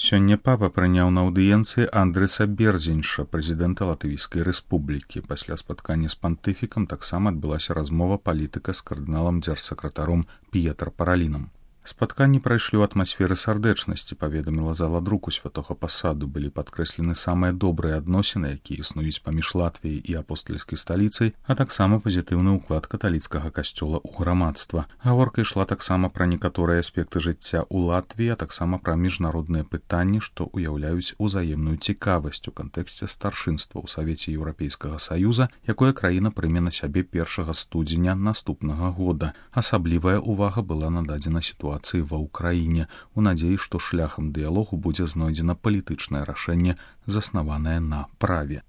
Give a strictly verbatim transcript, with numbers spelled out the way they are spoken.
Сёння папа прыняў на аўдыенцыі Андрэса Берзеньша, прэзідэнта Латвійскай рэспублікі. Пасля спаткання з пантыфікам таксама адбылася размова палітыка з кардыналам дзяржсакратаром П'етра Паралінам. Спатканні прайшлі ў атмасферы сардэчнасці, паведаміла зала друку святога пасаду. Былі падкрэслены самыя добрыя адносіны, якія існуюць паміж Латвіяй і апостальскай сталіцай, а таксама пазітыўны ўклад каталіцкага касцёла ў грамадства. Гаворка ішла таксама пра некаторыя аспекты жыцця ў Латвіі, а таксама пра міжнародныя пытанні, што ўяўляюць узаемную цікавасць у кантэксце старшынства ў Савеце Еўрапейскага Саюза, якое краіна прыме на сябе першага студзеня наступнага года. Асаблівая ўвага была нададзена сітуацыі ва ўкраіне, у надзеі, што шляхам дыялогу будзе знойдзена палітычнае рашэнне, заснаванае на праве.